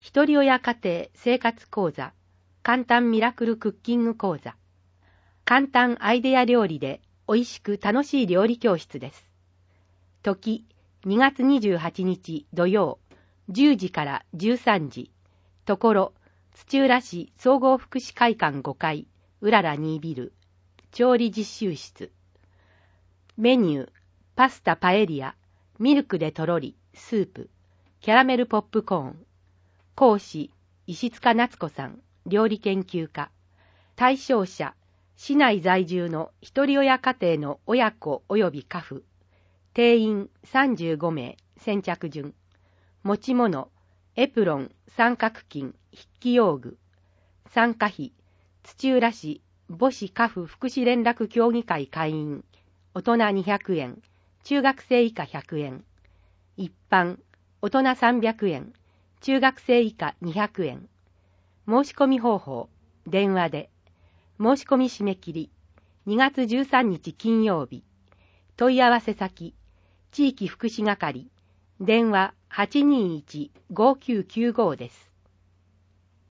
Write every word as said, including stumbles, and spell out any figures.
ひとり親家庭生活講座、簡単ミラクルクッキング講座、簡単アイデア料理で美味しく楽しい料理教室です。時、にがつにじゅうはちにち土曜、じゅうじからじゅうさんじ、ところ、土浦市総合福祉会館ごかい、うららにビル、調理実習室。メニュー、パスタパエリア、ミルクでとろり、スープ、キャラメルポップコーン。講師、石塚夏子さん、料理研究家。対象者、市内在住の一人親家庭の親子及び家父。定員さんじゅうごめい、先着順。持ち物、エプロン、三角巾、筆記用具。参加費、土浦市母子家父福祉連絡協議会会員、大人にひゃくえん、中学生以下ひゃくえん。一般、大人さんびゃくえん、中学生以下にひゃくえん。申し込み方法、電話で。申し込み締め切り、にがつじゅうさんにち金曜日。問い合わせ先、地域福祉係、電話 はちにーいち ごきゅうきゅうご です。